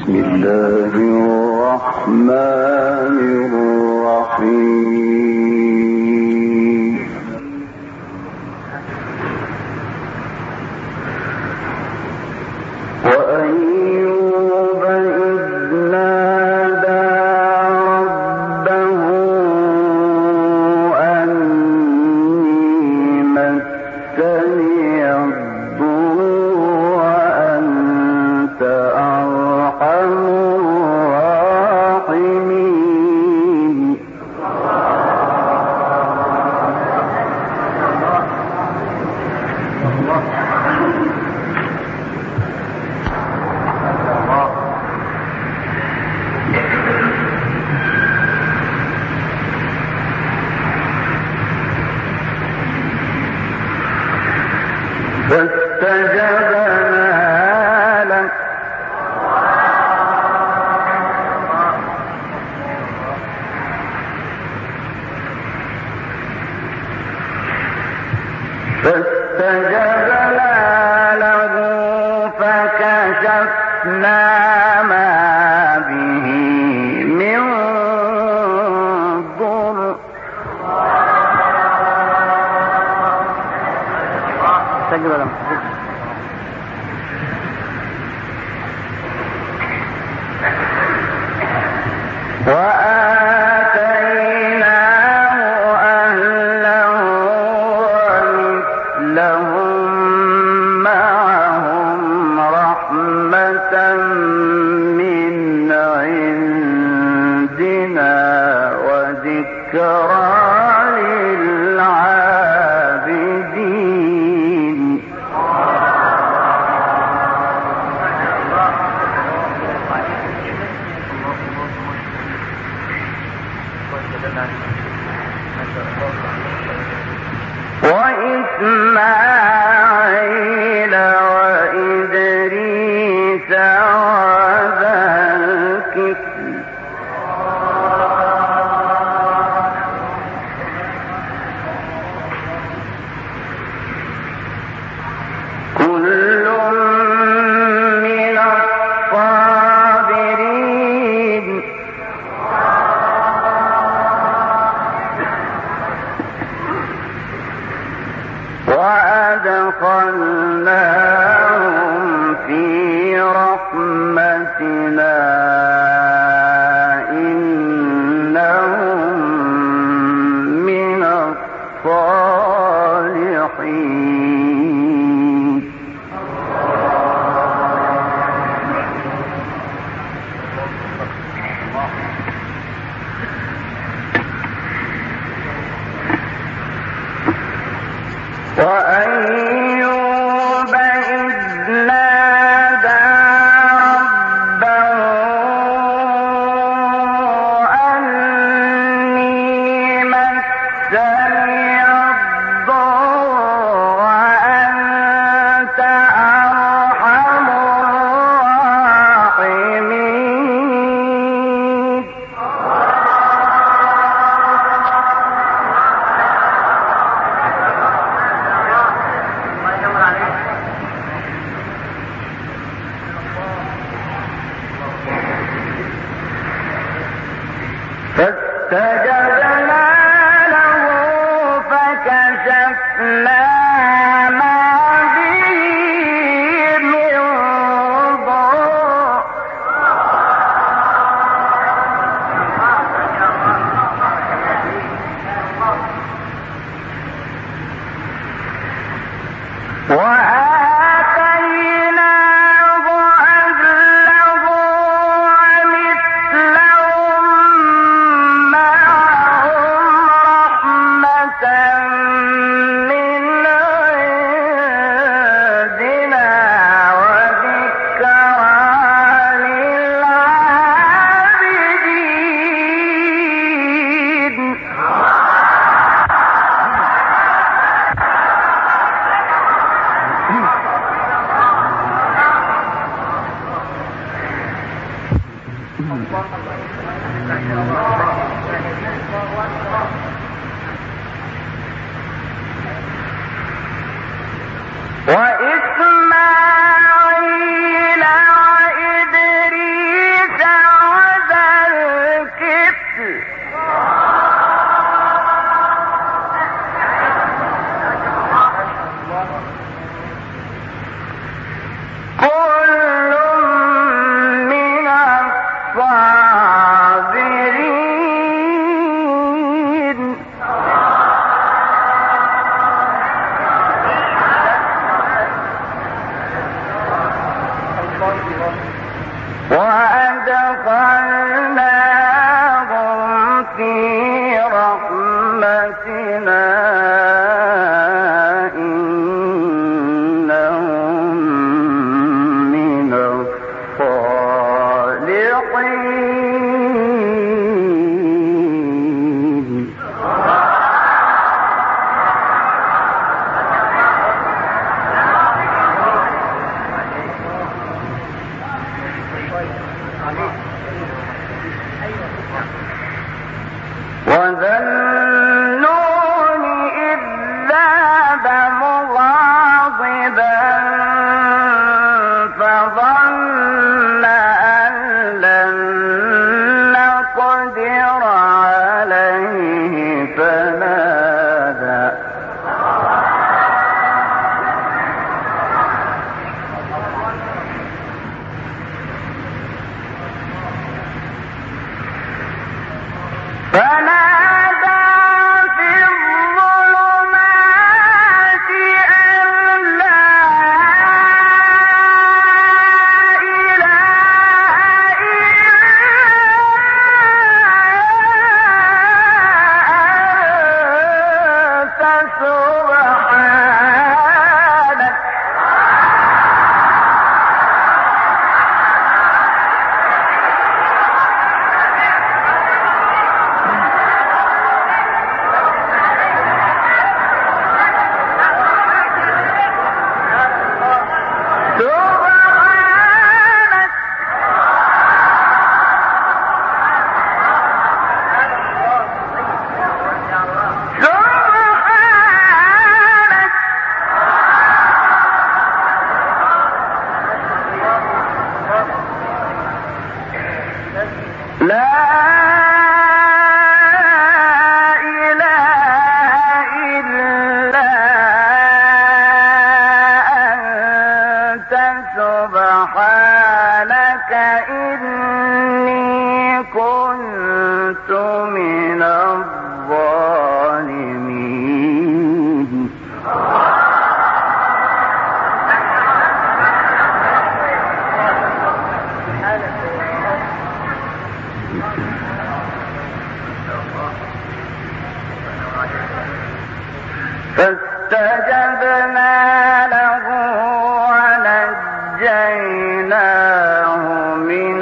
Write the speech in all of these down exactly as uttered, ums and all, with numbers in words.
الله الرحمن الرحيم وأيوب إذ نادى ربه أني مسني الضر وأنت أرحم الراحمين فاستجبنا له فاستجبنا له فكشفنا ما به من ضر وآتيناه أهله ومثلهم معهم رحمة من عندنا وذكرى للعابدين وإسماعيل وإدريس وذا الكفل كل من الصابرين وأدخلناهم في رحمتنا إنهم من الصالحين وأيوب إذ نادى ربه أني مسني الضر وأنت أرحم الراحمين فاستجبنا له فكشفنا ما به من ضر وآتيناه أهله ومثلهم معهم وإسماعيل وإدريس وأدخلناهم في رحمتنا إنهم من الصالحين. وذا النون إذ ذهب مغاضبا فظن أن لن نقدر عليه فنادى فنادى في الظلمات أن لا إله إلا أنت سبحانك لا إله إلا أنت سبحانك إني كنت من الظالمين. فاستجبنا له ونجيناه من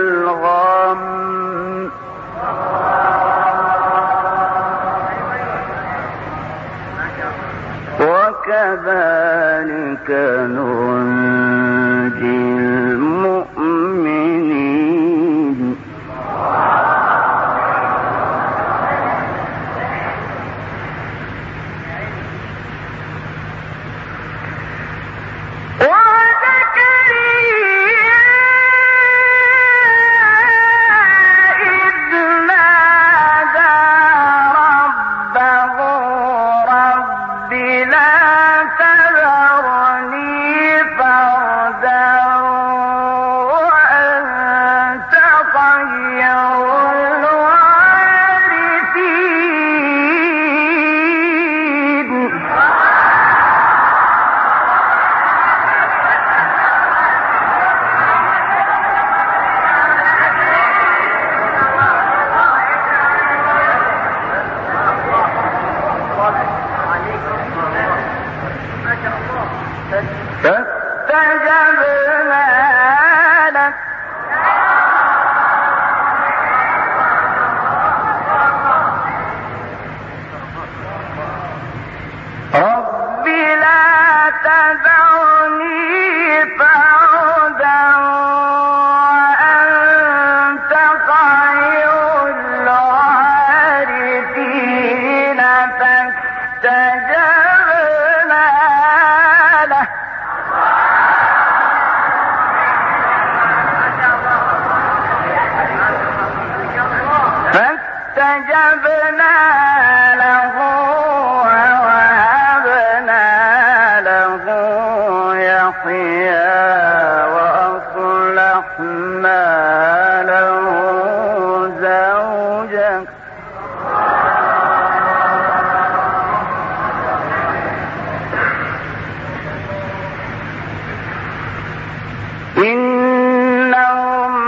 الغم وكذلك ننجي المؤمنين. فاستجبنا لك رب لا تذرني فردا وأنت خير الوارثين. فاستجبنا له فاستجبنا له ووهبنا له يحيى وأصلحنا له زوجه إنهم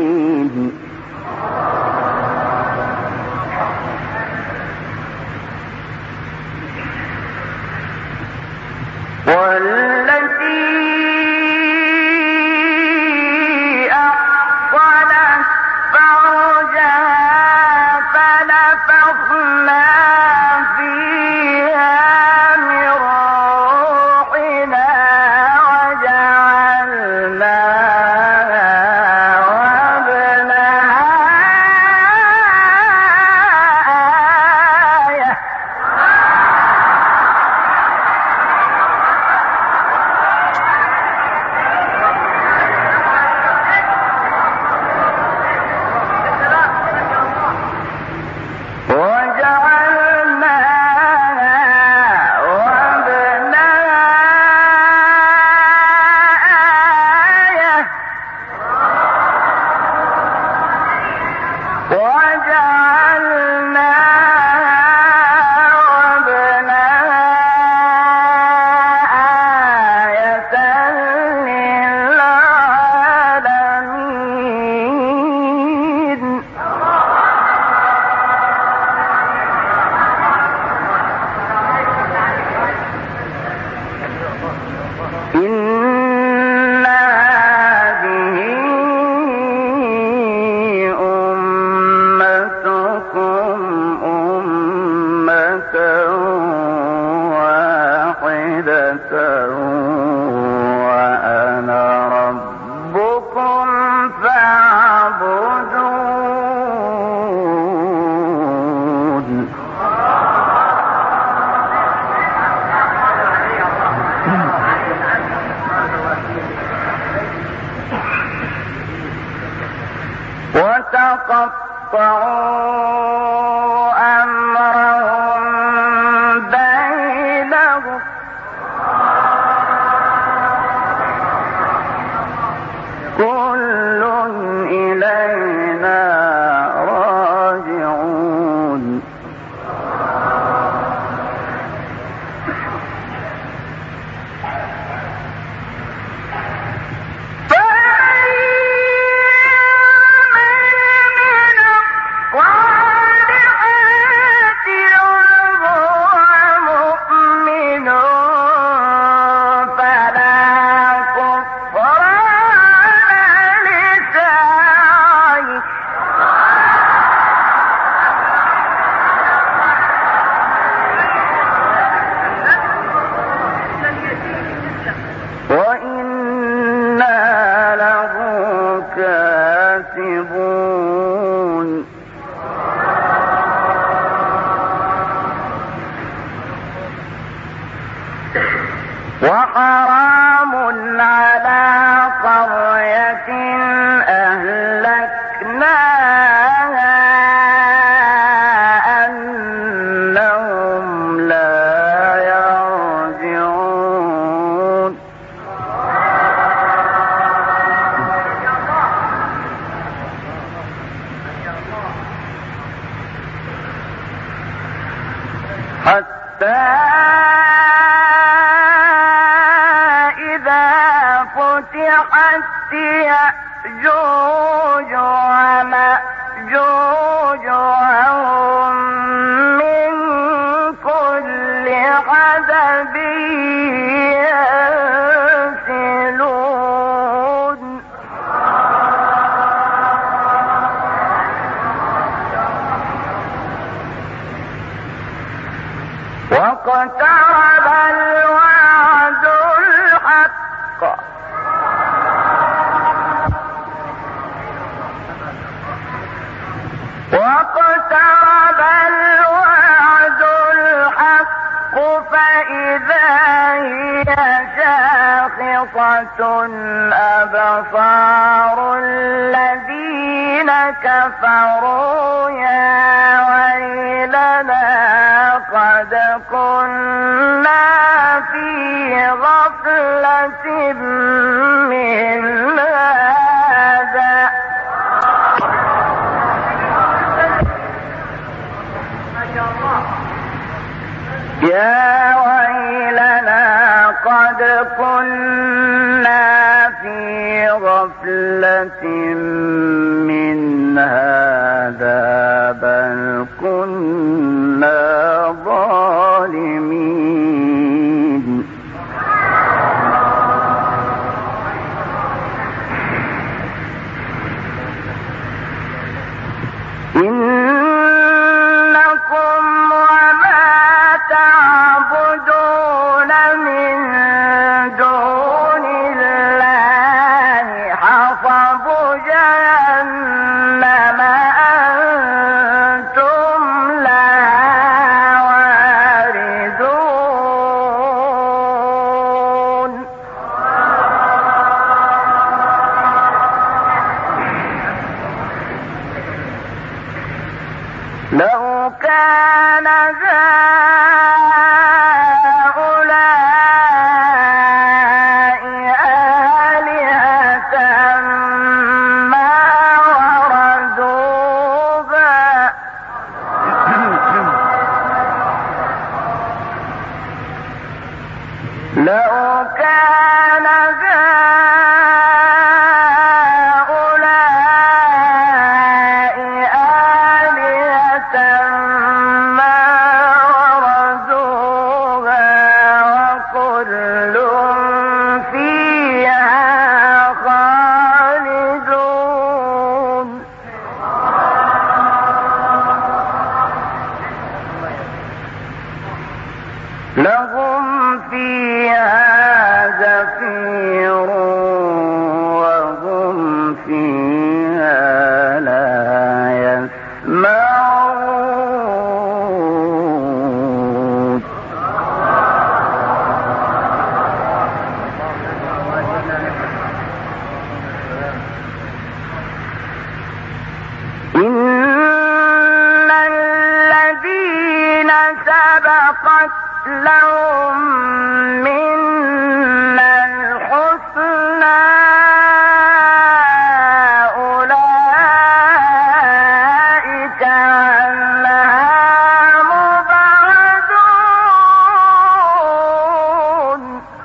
واقترب الوعد الحق واقترب الوعد الحق فإذا هي شاخصة أبصار الذين كفروا يا ويلنا قد كنا في غفلة من هذا يا ويلنا قد كنا في غفلة كان هؤلاء آلهة ما وردوها لو كان هؤلاء آلهة ما وردوها وكل فيها خالدون لهم فيها زفير وهم فيها لا يسمعون إن الذين سبقت لهم منا الحسنى أولئك عنها مبعدون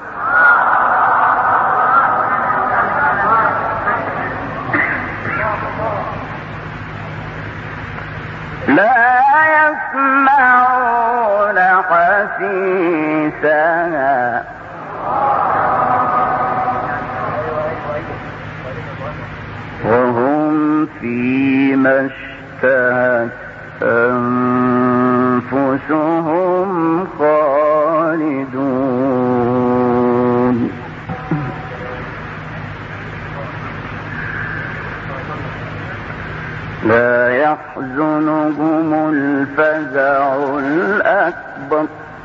لا يسمعون حسيسها وهم فيما اشتهت أنفسهم خالدون لا يحزنهم الفزع الأكبر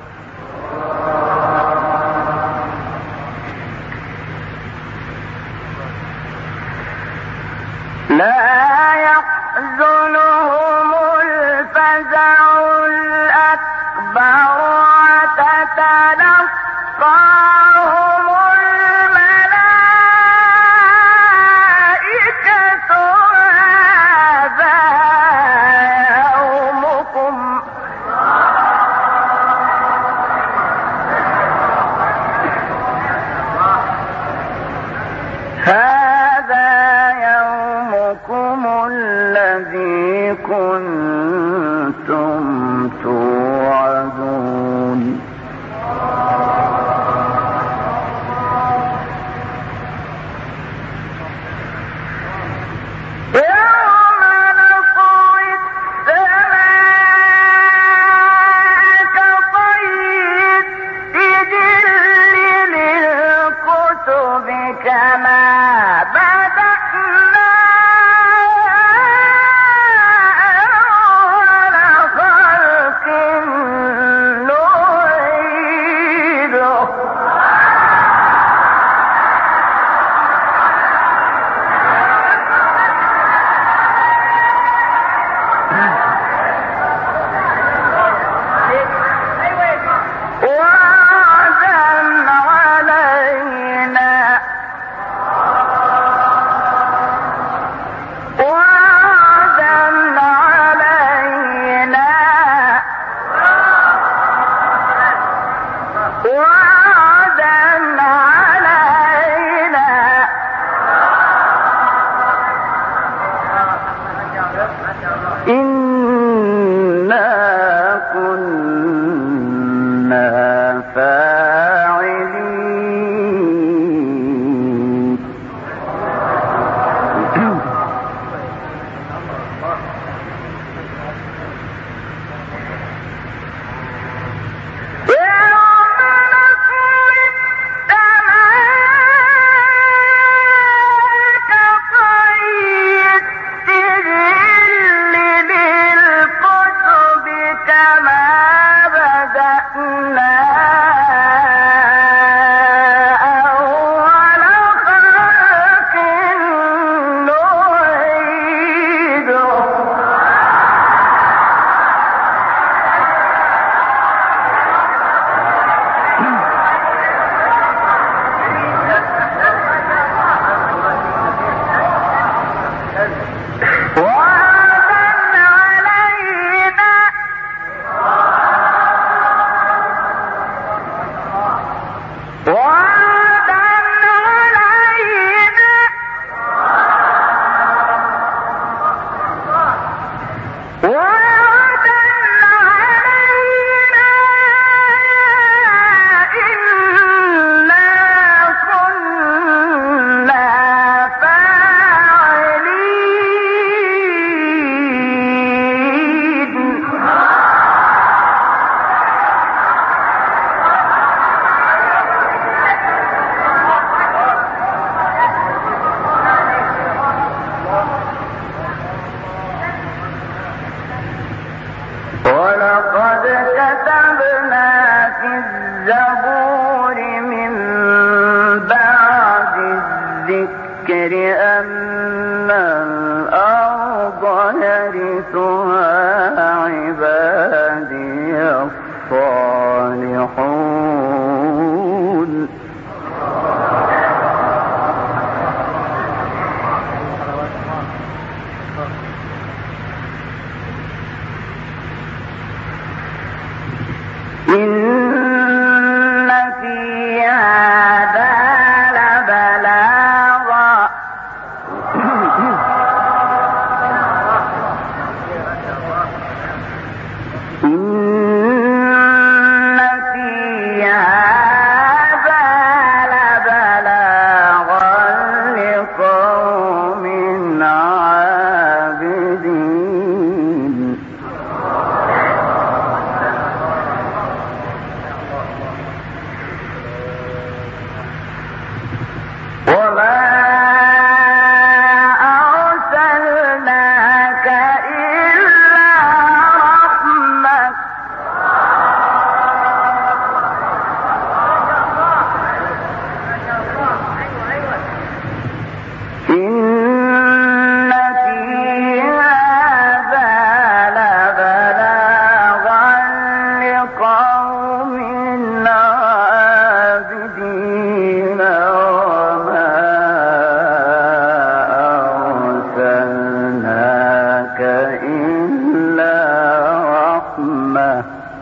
لا يحزنهم الفزع الأكبر وتتلقاهم الملائكة هذا يومكم هذا يومكم الذي كنتم توعدون يوم نطوي السماء كطي السجل للكتب كما بدأنا أول خلق وكتبنا في الزبور من بعد الذكر أن الأرض يرثها عبادي الصالحون إن في هذا لبلاغا إن في هذا لبلاغا لقوم عابدين وما أرسلناك إلا رحمة إن في هذا لبلاغا لقوم عابدين وما أرسلناك إلا رحمة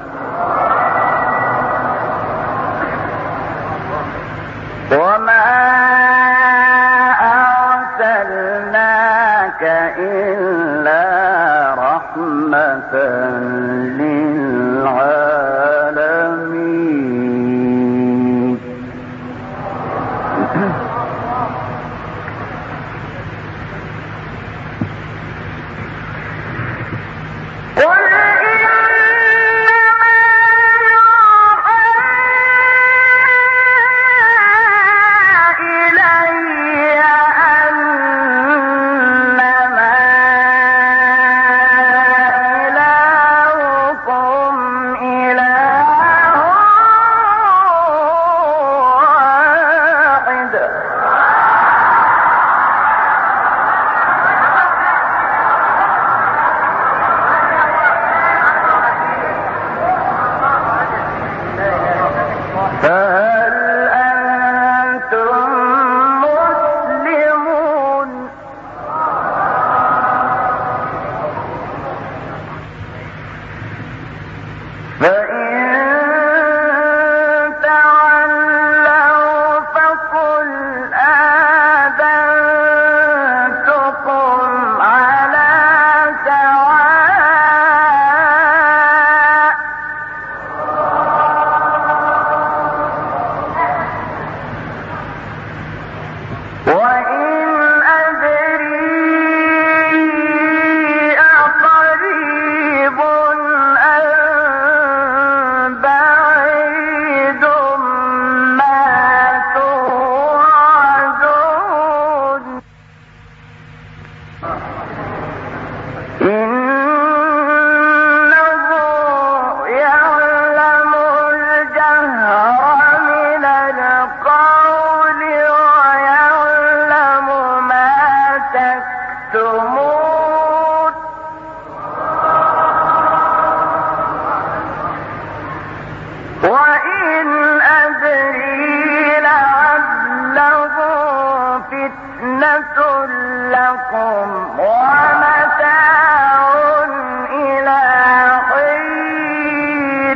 وما أرسلناك إلا رحمة للعالمين قل إنما يوحى إلي أنما إلهكم إله واحد فهل أنتم مسلمون فإن تولوا فقل آذنتكم على سواء وإن أدري أقريب أم بعيد ما توعدون إنه يعلم الجهر من القول ويعلم ما تكتمون وإن أدري لعله فتنة لكم ومتاع إلى حين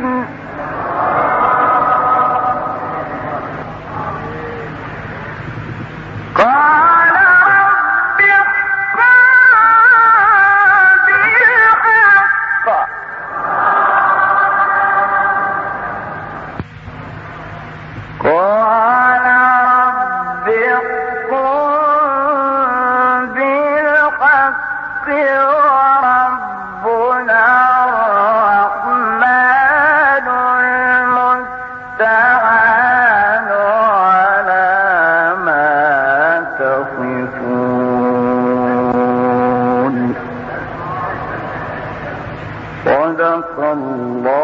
قال رب احكم بالحق قال رب احكم بالحق وربنا الرحمن المستعان على ما تصفون صدق الله